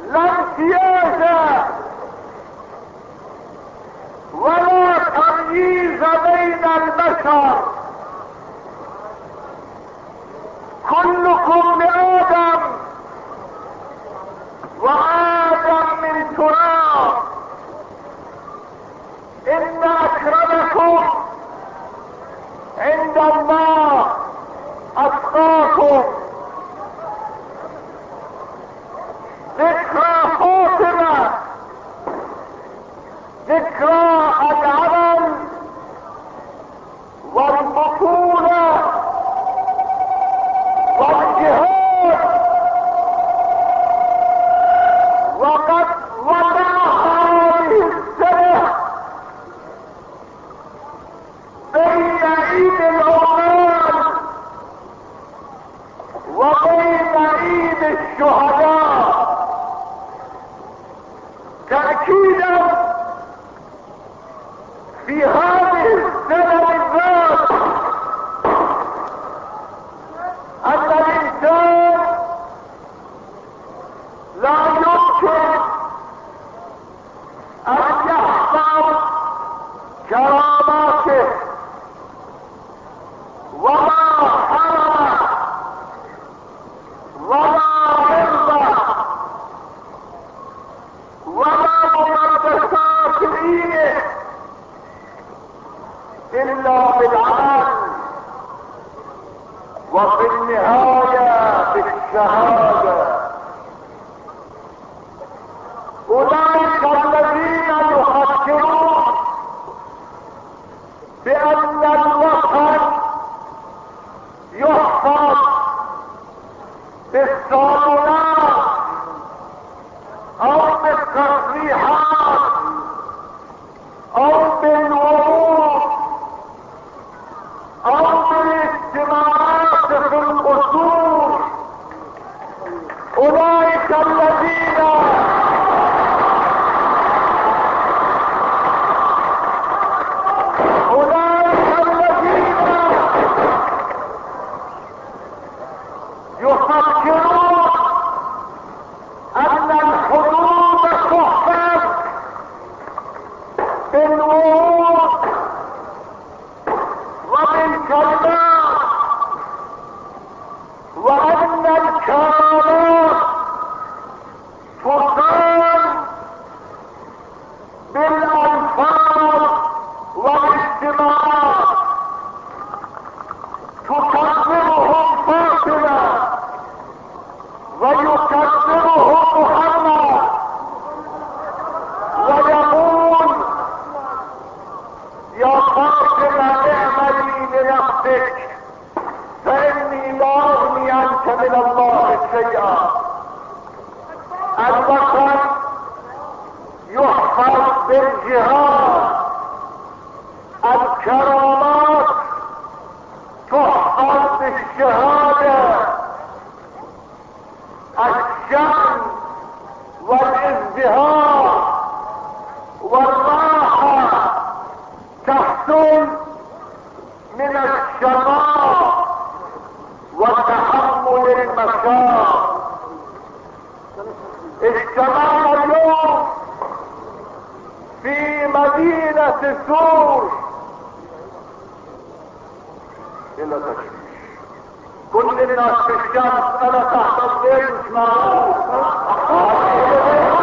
لا امتياز ولا تمييز بين البشر، كلكم لآدم وآدم من تراب. إن أكرمكم عند الله أتقاكم. ذكرى فاطمة ذكرى العمل والبطولة والجهاد، وقد وقع هذه السنة بين عيد العمال وبين عيد الشهداء، تأكيدا في هذه السنة بالذات أن الإنسان لا يمكن أن يحفظ كراماته ولا حرمه ولا عرضه ولا مقدسات دينه إلا بالعمل، وفي النهاية بالشهادة. أولئك الذين يفكرون بأن الوطن يحفظ بالصالونات أو بالتصريحات أو بالوعود أو بالاجتماعات في القصور، أولئك الذين يفكرون أن الحدود تحفظ بالوعود وبالكلمات، وأن الكرامات تصان بالألفاظ والاجتماعات، تكبرهم فاطمة ويكبرهم محمد ويقول يا فاطمة اعملي لنفسك فإني لا أغني عنك من الله شيئا. الوطن يحفظ بالجهاد، الكرامات تحفظ بالشهادة، الشأن والازدهار والراحة تحصل من الشقاء وتحمل المشاق. اجتمعنا اليوم في مدينة سور إلى تشويش، كل الناس في الشمس، أنا تحت الظل مش معروف